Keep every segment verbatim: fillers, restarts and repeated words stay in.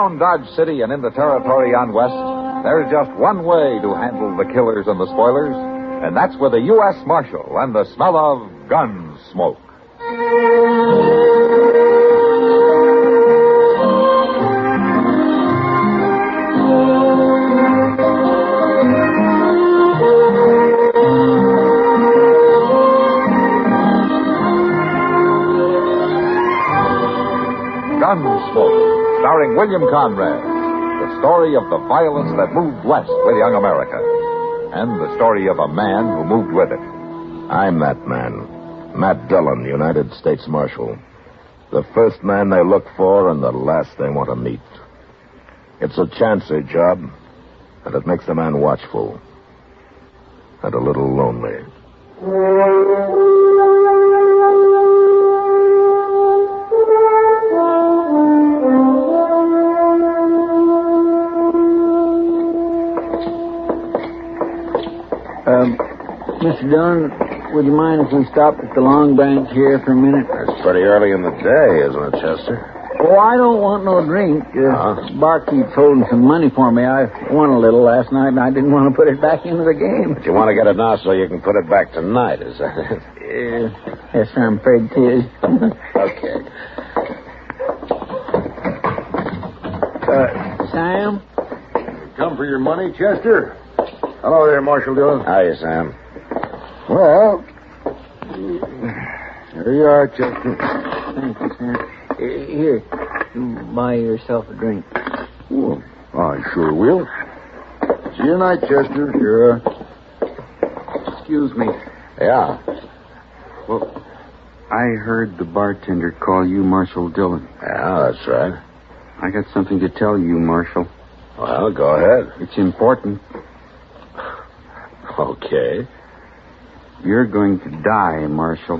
Around Dodge City and in the territory on West, there's just one way to handle the killers and the spoilers, and that's with a U S Marshal and the smell of gun smoke. Gunsmoke, starring William Conrad. The story of the violence that moved west with young America. And the story of a man who moved with it. I'm that man. Matt Dillon, United States Marshal. The first man they look for and the last they want to meet. It's a chancy job, and it makes a man watchful. And a little lonely. Um, Mister Dillon, would you mind if we stopped at the Long Branch here for a minute? It's pretty early in the day, isn't it, Chester? Oh, I don't want no drink. Uh, Uh-huh. Barkeep's holding some money for me. I won a little last night, and I didn't want to put it back into the game. But you want to get it now so you can put it back tonight, is that it? Uh, yes, sir, I'm afraid it is. Okay. Uh, Sam? Come for your money, Chester? Hello there, Marshal Dillon. Hiya, Sam. Well, here you are, Chester. Thank you, Sam. Uh, here, you buy yourself a drink. Oh, I sure will. See you tonight, Chester. You're, uh... Excuse me. Yeah. Well, I heard the bartender call you Marshal Dillon. Yeah, that's right. I got something to tell you, Marshal. Well, go ahead. It's important. Okay. You're going to die, Marshal.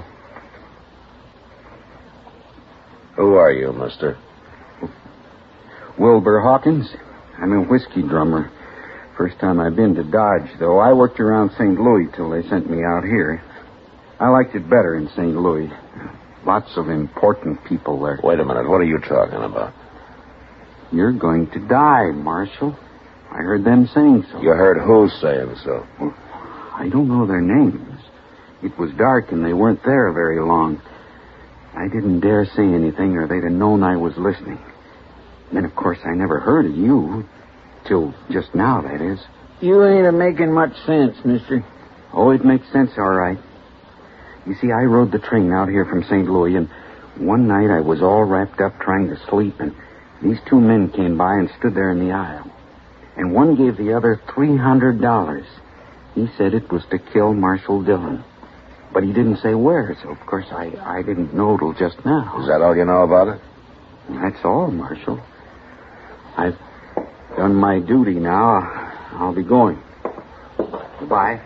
Who are you, mister? Wilbur Hawkins. I'm a whiskey drummer. First time I've been to Dodge, though. I worked around Saint Louis till they sent me out here. I liked it better in Saint Louis. Lots of important people there. Wait a minute. What are you talking about? You're going to die, Marshal. I heard them saying so. You heard who saying so? Well, I don't know their names. It was dark and they weren't there very long. I didn't dare say anything or they'd have known I was listening. And then, of course, I never heard of you. Till just now, that is. You ain't a-making much sense, mister. Oh, it makes sense, all right. You see, I rode the train out here from Saint Louis, and one night I was all wrapped up trying to sleep, and these two men came by and stood there in the aisle. And one gave the other three hundred dollars. He said it was to kill Marshal Dillon. But he didn't say where, so of course I, I didn't know till just now. Is that all you know about it? That's all, Marshal. I've done my duty now. I'll be going. Goodbye.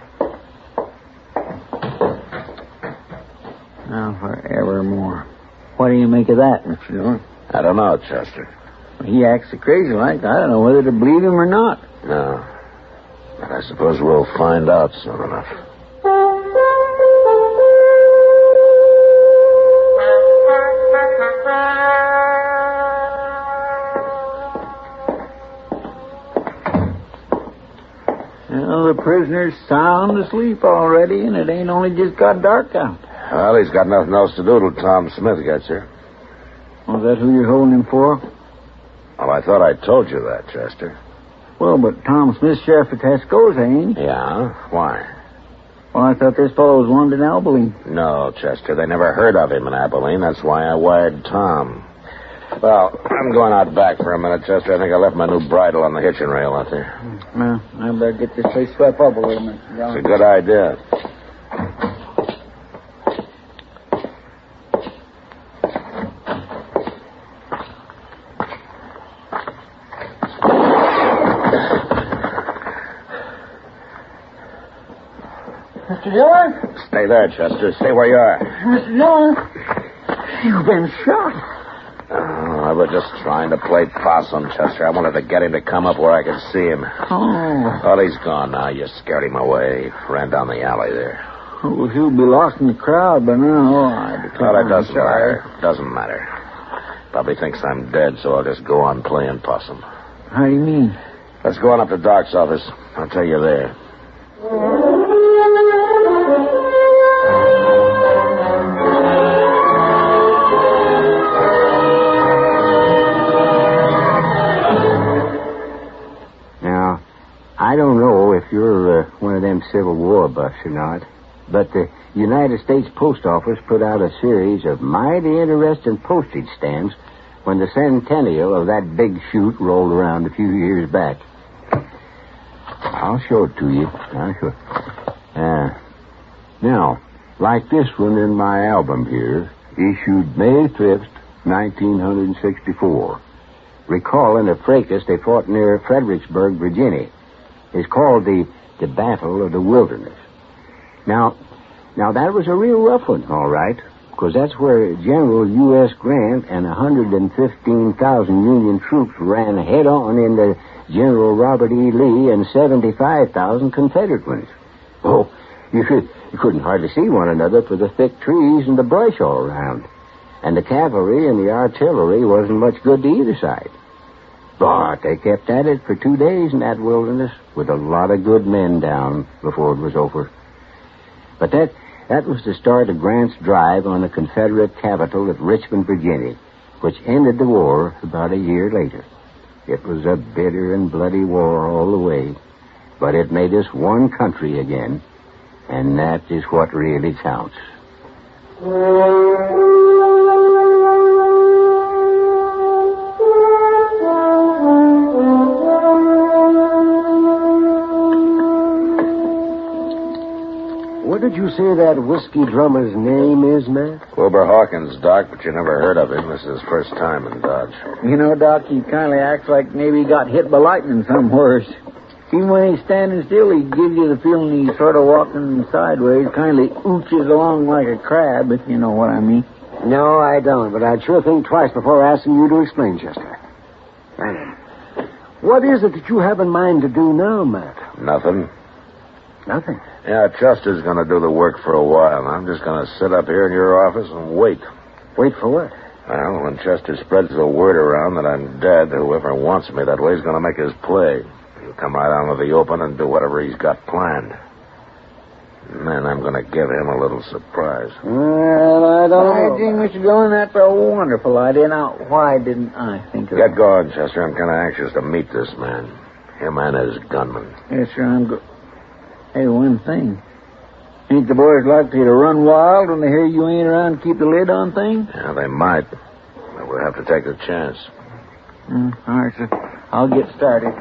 Now, forevermore. What do you make of that, Mister Dillon? I don't know, Chester. He acts so crazy like. I don't know whether to believe him or not. No. But I suppose we'll find out soon enough. Well, the prisoner's sound asleep already, and it ain't only just got dark out. Well, he's got nothing else to do till Tom Smith gets here. Was that who you're holding him for? Well, I thought I told you that, Chester. Well, but Tom Smith's sheriff of Tascosa, ain't he? Yeah? Why? Well, I thought this fellow was wanted in Abilene. No, Chester. They never heard of him in Abilene. That's why I wired Tom. Well, I'm going out back for a minute, Chester. I think I left my new bridle on the hitching rail out there. Well, I better get this place swept up a little bit. It's a good idea. Mister Dillon? Stay there, Chester. Stay where you are. Mister Dillon? You've been shot. Oh, I was just trying to play possum, Chester. I wanted to get him to come up where I could see him. Oh. Well, he's gone now. You scared him away. Ran down the alley there. Oh, he'll be lost in the crowd by now. Oh, I Well, it doesn't matter. Doesn't matter. Probably thinks I'm dead, so I'll just go on playing possum. How do you mean? Let's go on up to Doc's office. I'll tell you there. Now, I don't know if you're uh, one of them Civil War buffs or not, but the United States Post Office put out a series of mighty interesting postage stamps when the centennial of that big shoot rolled around a few years back. I'll show it to you. I'll show it. Uh, now, like this one in my album here, issued May fifth, nineteen sixty-four, recalling a fracas they fought near Fredericksburg, Virginia. It's called the, the Battle of the Wilderness. Now, now that was a real rough one, all right, because that's where General U S Grant and one hundred fifteen thousand Union troops ran head-on into General Robert E. Lee and seventy-five thousand Confederate ones. Oh, you, could, you couldn't hardly see one another for the thick trees and the brush all around. And the cavalry and the artillery wasn't much good to either side. But they kept at it for two days in that wilderness with a lot of good men down before it was over. But that, that was the start of Grant's drive on the Confederate capital at Richmond, Virginia, which ended the war about a year later. It was a bitter and bloody war all the way, but it made us one country again, and that is what really counts. What did you say that whiskey drummer's name is, Matt? Wilbur Hawkins, Doc, but you never heard of him. This is his first time in Dodge. You know, Doc, he kind of acts like maybe he got hit by lightning somewhere. Even when he's standing still, he gives you the feeling he's sort of walking sideways, kind of ooches along like a crab, if you know what I mean. No, I don't, but I'd sure think twice before asking you to explain, Chester. Right. What is it that you have in mind to do now, Matt? Nothing. Nothing? Yeah, Chester's going to do the work for a while. I'm just going to sit up here in your office and wait. Wait for what? Well, when Chester spreads the word around that I'm dead, whoever wants me that way is going to make his play. He'll come right out into the open and do whatever he's got planned. And then I'm going to give him a little surprise. Well, I don't know. I think, Mister Dillon, that's a wonderful idea. Now, why didn't I think of Get that? going, Chester. I'm kind of anxious to meet this man. Him and his gunman. Yes, sir, I'm good. Hey, one thing. Ain't the boys likely to run wild when they hear you ain't around to keep the lid on things? Yeah, they might. But we'll have to take the chance. Mm, all right, sir. I'll get started.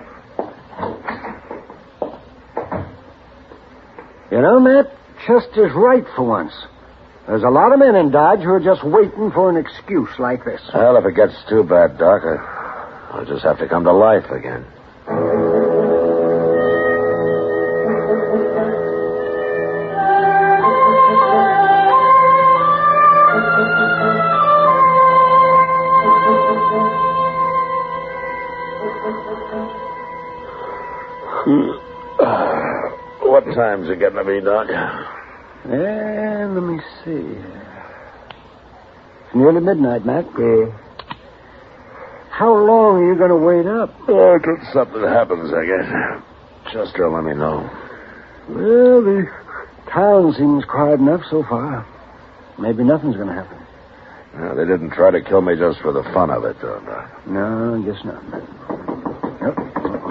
You know, Matt, Chester's right for once. There's a lot of men in Dodge who are just waiting for an excuse like this. Well, if it gets too bad, Doc, I- I'll just have to come to life again. What time's it getting to be, Doc? And let me see. It's nearly midnight, Matt. Uh, how long are you going to wait up? Oh, till something happens, I guess. Chester, let me know. Well, the town seems quiet enough so far. Maybe nothing's going to happen. No, they didn't try to kill me just for the fun of it, though, Doc. No, I guess not. Yep.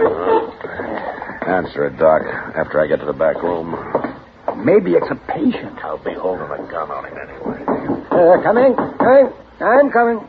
Answer it, Doc, after I get to the back room. Maybe it's a patient. I'll be holding a gun on him anyway. Uh, coming, coming. I'm coming.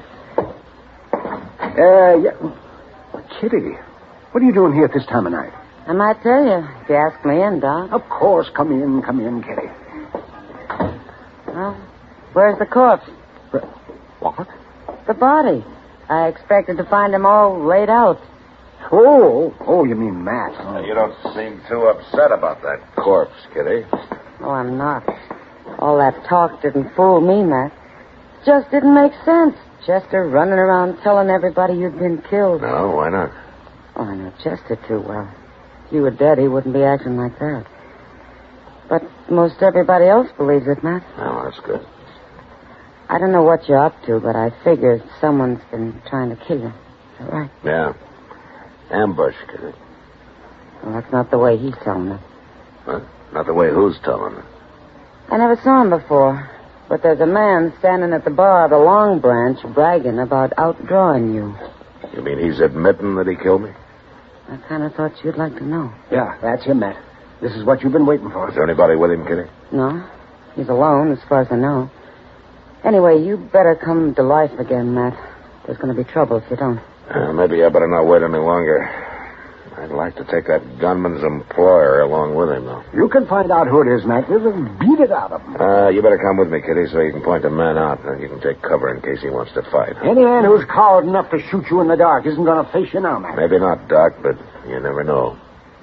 Uh, yeah. Kitty, what are you doing here at this time of night? I might tell you if you ask me in, Doc. Of course. Come in, come in, Kitty. Well, where's the corpse? What? The body. I expected to find him all laid out. Oh, oh, you mean Matt. Oh. You don't seem too upset about that corpse, Kitty. Oh, I'm not. All that talk didn't fool me, Matt. Just didn't make sense. Chester running around telling everybody you'd been killed. No, why not? Oh, I know Chester too well. If you were dead, he wouldn't be acting like that. But most everybody else believes it, Matt. Oh, that's good. I don't know what you're up to, but I figure someone's been trying to kill you. Is that right? Yeah. Ambush, Kitty. Well, that's not the way he's telling it. What? Not the way who's telling it? I never saw him before, but there's a man standing at the bar of the Long Branch bragging about outdrawing you. You mean he's admitting that he killed me? I kind of thought you'd like to know. Yeah, that's him, Matt. This is what you've been waiting for. Is there anybody with him, Kitty? No, he's alone, as far as I know. Anyway, you better come to life again, Matt. There's going to be trouble if you don't. Uh, maybe I better not wait any longer. I'd like to take that gunman's employer along with him, though. You can find out who it is, Matt. Just beat it out of him. Uh, you better come with me, Kitty, so you can point the man out, and you can take cover in case he wants to fight. Any man who's coward enough to shoot you in the dark isn't going to face you now, Matt. Maybe not, Doc, but you never know.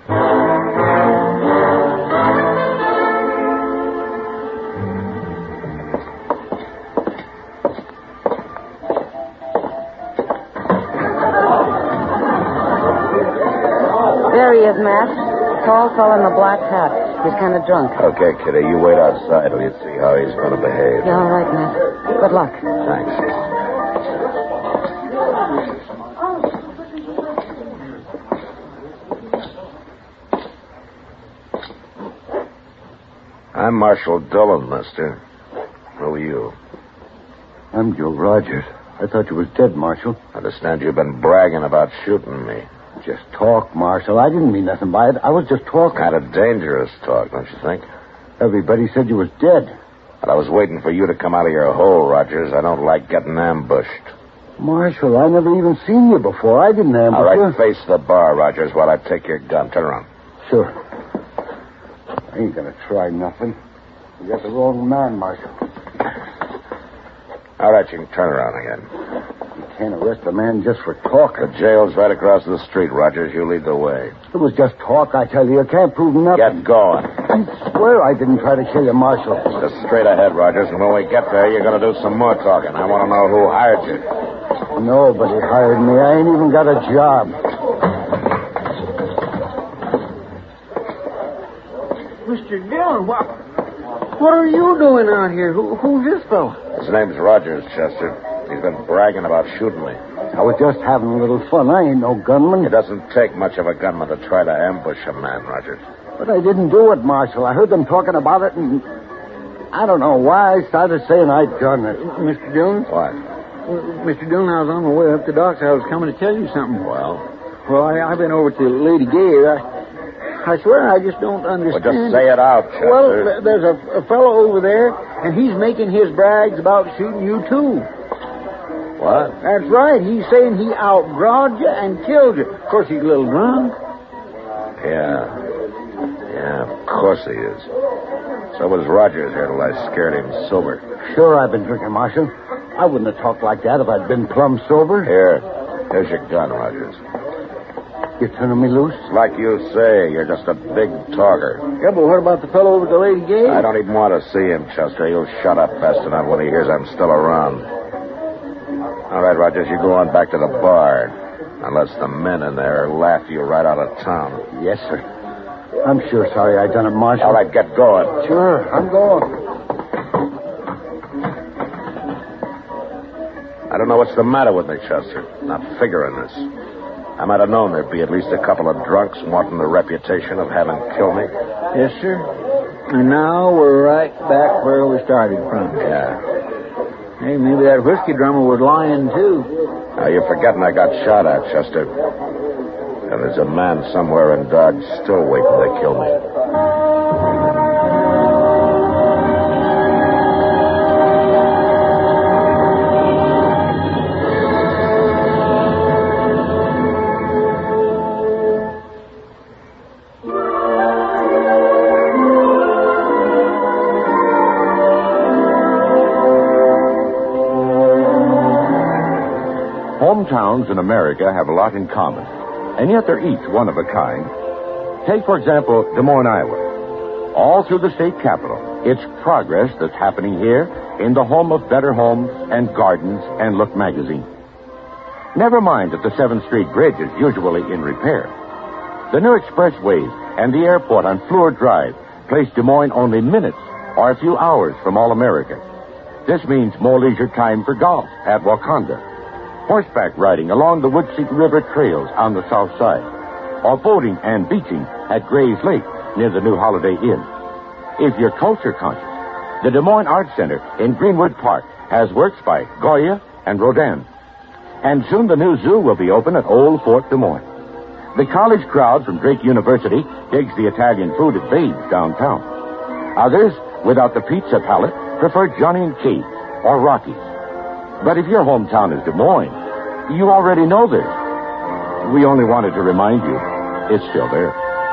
There he is, Matt. Tall fellow in the black hat. He's kind of drunk. Okay, Kitty, you wait outside till you see how he's going to behave. Yeah, all right, Matt. Good luck. Thanks. I'm Marshal Dillon, mister. Who are you? I'm Joe Rogers. I thought you was dead, Marshal. I understand you've been bragging about shooting me. Just talk, Marshal. I didn't mean nothing by it. I was just talking. Kind of dangerous talk, don't you think? Everybody said you was dead. But I was waiting for you to come out of your hole, Rogers. I don't like getting ambushed. Marshal, I never even seen you before. I didn't ambush All right, you. face the bar, Rogers, while I take your gun. Turn around. Sure. I ain't gonna try nothing. You got the wrong man, Marshal. All right, you can turn around again. You can't arrest a man just for talking. The jail's right across the street, Rogers. You lead the way. It was just talk, I tell you. You can't prove nothing. Get going. I swear I didn't try to kill you, Marshal. Just straight ahead, Rogers, and when we get there, you're going to do some more talking. I want to know who hired you. Nobody hired me. I ain't even got a job. Mister Dillon, what, what are you doing out here? Who, who's this fellow? His name's Rogers, Chester. He's been bragging about shooting me. I was just having a little fun. I ain't no gunman. It doesn't take much of a gunman to try to ambush a man, Rogers. But I didn't do it, Marshal. I heard them talking about it, and I don't know why I started saying I'd done it. Mister Dillon? What? Mister Dillon, I was on my way up to Doc's. I was coming to tell you something. Well? Well, I, I've been over to Lady Gay. I, I swear I just don't understand. Well, just say it out, Chester. Well, th- there's a, a fellow over there, and he's making his brags about shooting you, too. What? That's right. He's saying he outdrawed you and killed you. Of course, he's a little drunk. Yeah. Yeah, of course he is. So was Rogers here till I scared him sober. Sure, I've been drinking, Marshal. I wouldn't have talked like that if I'd been plumb sober. Here. Here's your gun, Rogers. You turning me loose? Like you say, you're just a big talker. Yeah, but what about the fellow over to Lady Gay? I don't even want to see him, Chester. He'll shut up fast enough when he hears I'm still around. All right, Rogers, you go on back to the bar. Unless the men in there laugh you right out of town. Yes, sir. I'm sure sorry I done it, Marshal. All right, get going. Sure, I'm going. I don't know what's the matter with me, Chester. Not figuring this. I might have known there'd be at least a couple of drunks wanting the reputation of having killed me. Yes, sir. And now we're right back where we started from. Yeah. Hey, maybe that whiskey drummer was lying, too. Now, you're forgetting I got shot at, Chester. And there's a man somewhere in Dodge still waiting to kill me. Hometowns in America have a lot in common, and yet they're each one of a kind. Take, for example, Des Moines, Iowa. All through the state capital, it's progress that's happening here in the home of Better Homes and Gardens and Look magazine. Never mind that the seventh Street Bridge is usually in repair. The new expressways and the airport on Fleur Drive place Des Moines only minutes or a few hours from All America. This means more leisure time for golf at Wakanda, horseback riding along the Woodseek River trails on the south side, or boating and beaching at Gray's Lake near the new Holiday Inn. If you're culture conscious, the Des Moines Arts Center in Greenwood Park has works by Goya and Rodin. And soon the new zoo will be open at Old Fort Des Moines. The college crowd from Drake University digs the Italian food at Babe's downtown. Others, without the pizza palate, prefer Johnny and Kate or Rocky's. But if your hometown is Des Moines, you already know this. We only wanted to remind you it's still there.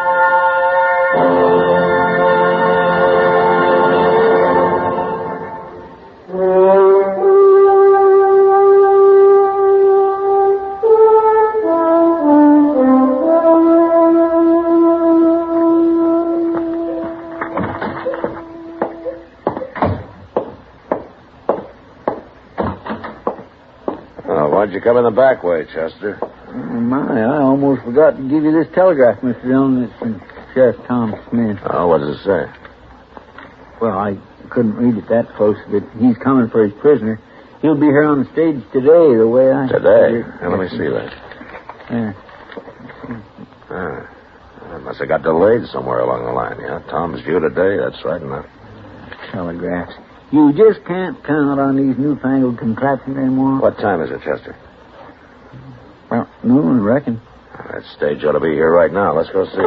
Why'd you come in the back way, Chester? Oh, my, I almost forgot to give you this telegraph, Mister Dillon. It's from Sheriff Tom Smith. Oh, what does it say? Well, I couldn't read it that close, but he's coming for his prisoner. He'll be here on the stage today, the way I... Today? Now, let me see that. Yeah. Ah, it must have got delayed somewhere along the line, yeah? Tom's due today, that's right enough. Telegraphs. You just can't count on these newfangled contraptions anymore. What time is it, Chester? Well, noon, I reckon. That stage ought to be here right now. Let's go see.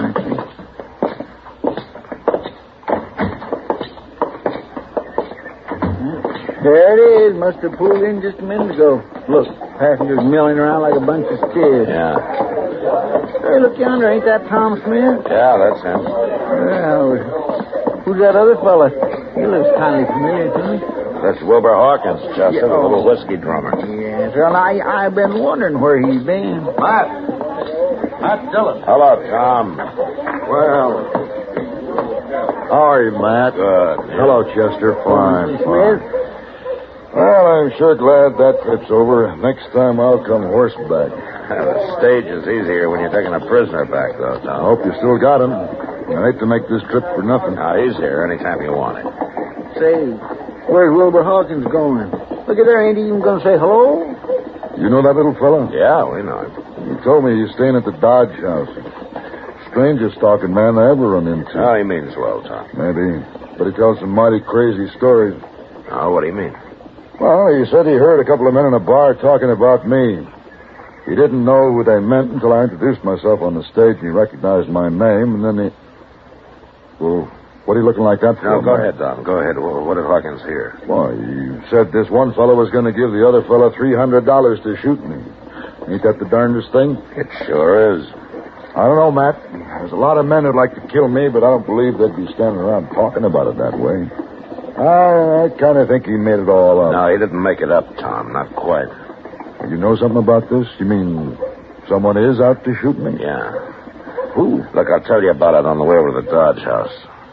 There it is. Must have pulled in just a minute ago. Look, passengers milling around like a bunch of steers. Yeah. Hey, look yonder. Ain't that Tom Smith? Yeah, that's him. Well, who's that other fella? He looks kind of familiar to me. That's Wilbur Hawkins, Chester, Yeah, the little oh. whiskey drummer. Yes, well, I, I've been wondering where he's been. Matt. Matt Dillon. Hello, Tom. Well, how are you, Matt? Good. Hello, Chester. Fine, Smith? fine. Well, I'm sure glad that trip's over. Next time I'll come horseback. The stage is easier when you're taking a prisoner back, though, I Tom. hope you still got him. I hate to make this trip for nothing. Now, he's here anytime you want it. Say, where's Wilbur Hawkins going? Look at there. Ain't he even going to say hello? You know that little fella? Yeah, we know him. He told me he's staying at the Dodge House. Strangest talking man I ever run into. Oh, he means well, Tom. Maybe. But he tells some mighty crazy stories. Oh, what do you mean? Well, he said he heard a couple of men in a bar talking about me. He didn't know who they meant until I introduced myself on the stage, and he recognized my name, and then he... Well, what are you looking like that for? No, go ahead, Tom. Go ahead. Well, what did Hawkins hear? Well, you said this one fellow was going to give the other fellow three hundred dollars to shoot me. Ain't that the darndest thing? It sure is. I don't know, Matt. There's a lot of men who'd like to kill me, but I don't believe they'd be standing around talking about it that way. I, I kind of think he made it all up. No, he didn't make it up, Tom. Not quite. You know something about this? You mean someone is out to shoot me? Yeah. Who? Look, I'll tell you about it on the way over to the Dodge House.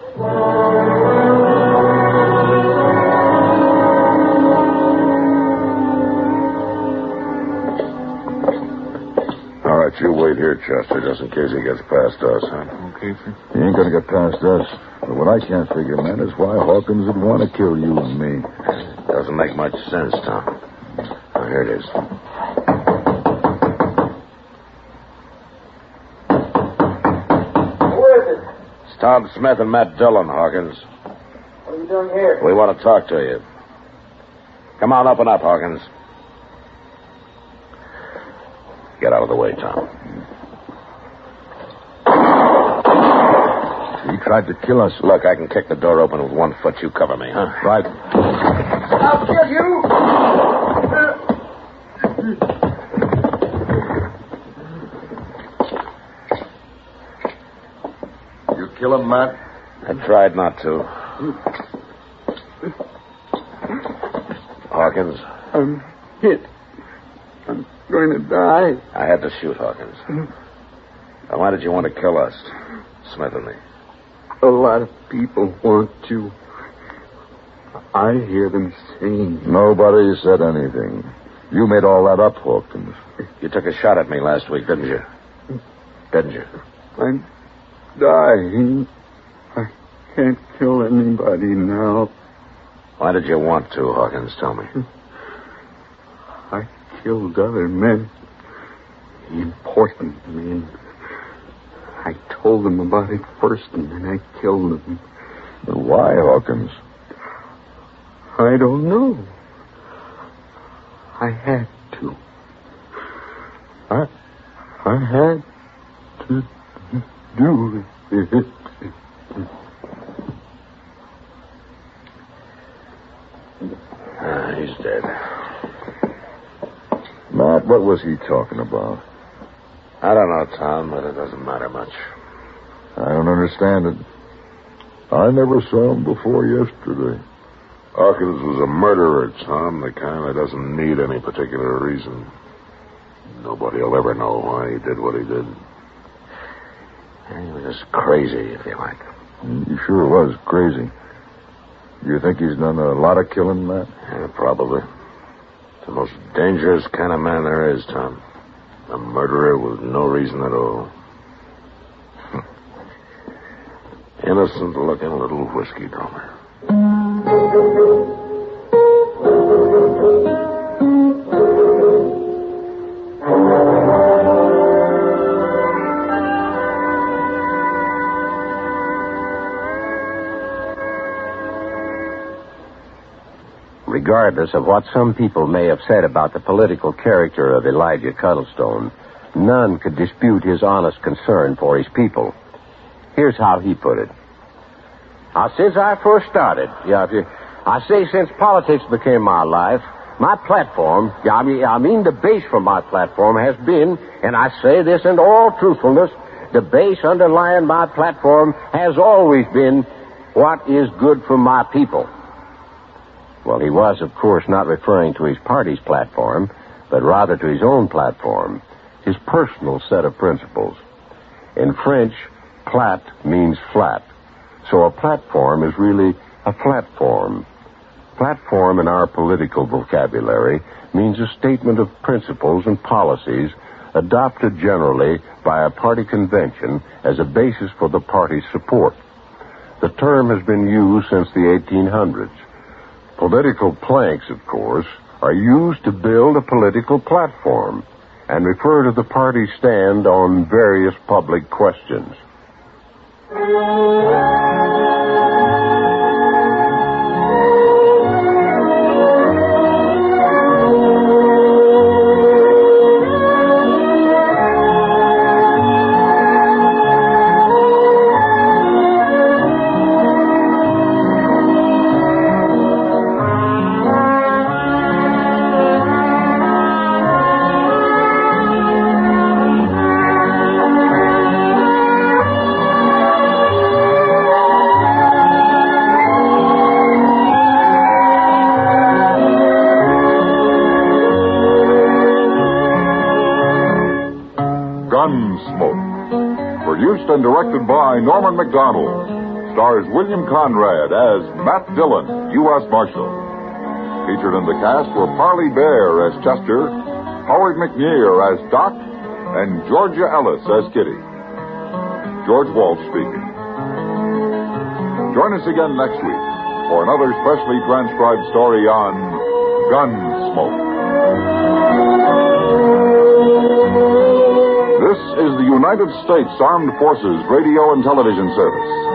All right, you wait here, Chester, just in case he gets past us, huh? Okay, sir. He ain't going to get past us. But what I can't figure, man, is why Hawkins would want to kill you and me. Doesn't make much sense, Tom. Oh, here it is. Who is it? It's Tom Smith and Matt Dillon, Hawkins. What are you doing here? We want to talk to you. Come on, open up, Hawkins. Get out of the way, Tom. He tried to kill us. Look, I can kick the door open with one foot. You cover me, huh? Right. I'll kill you! You kill him, Matt? I tried not to. Hawkins, I'm hit. I'm going to die. I had to shoot Hawkins. Now, why did you want to kill us, Smith and me? A lot of people want to. I hear them saying. Nobody said anything. You made all that up, Hawkins. You took a shot at me last week, didn't you? Didn't you? I'm dying. I can't kill anybody now. Well, Why did you want to, Hawkins? Tell me. I killed other men. Important men. I told them about it first, and then I killed them. But why, Hawkins? I don't know. I had to. I, I had to do it. Ah, he's dead. Matt, what was he talking about? I don't know, Tom, but it doesn't matter much. I don't understand it. I never saw him before yesterday. Hawkins was a murderer, Tom, the kind that doesn't need any particular reason. Nobody will ever know why he did what he did. He was just crazy, if you like. He sure was crazy. You think he's done a lot of killing, Matt? Yeah, probably. The most dangerous kind of man there is, Tom. A murderer with no reason at all. Innocent-looking little whiskey drummer. Regardless of what some people may have said about the political character of Elijah Cuddlestone, none could dispute his honest concern for his people. Here's how he put it. Now, since I first started, yeah, if you, I say since politics became my life, my platform, yeah, I mean, I mean the base for my platform has been, and I say this in all truthfulness, the base underlying my platform has always been what is good for my people. Well, he was, of course, not referring to his party's platform, but rather to his own platform, his personal set of principles. In French, plat means flat, so a platform is really a platform. Platform in our political vocabulary means a statement of principles and policies adopted generally by a party convention as a basis for the party's support. The term has been used since the eighteen hundreds. Political planks, of course, are used to build a political platform and refer to the party's stand on various public questions. Gunsmoke. Produced and directed by Norman Macdonald. Stars William Conrad as Matt Dillon, U S Marshal. Featured in the cast were Parley Bear as Chester, Howard McNear as Doc, and Georgia Ellis as Kitty. George Walsh speaking. Join us again next week for another specially transcribed story on Gunsmoke. This is the United States Armed Forces Radio and Television Service.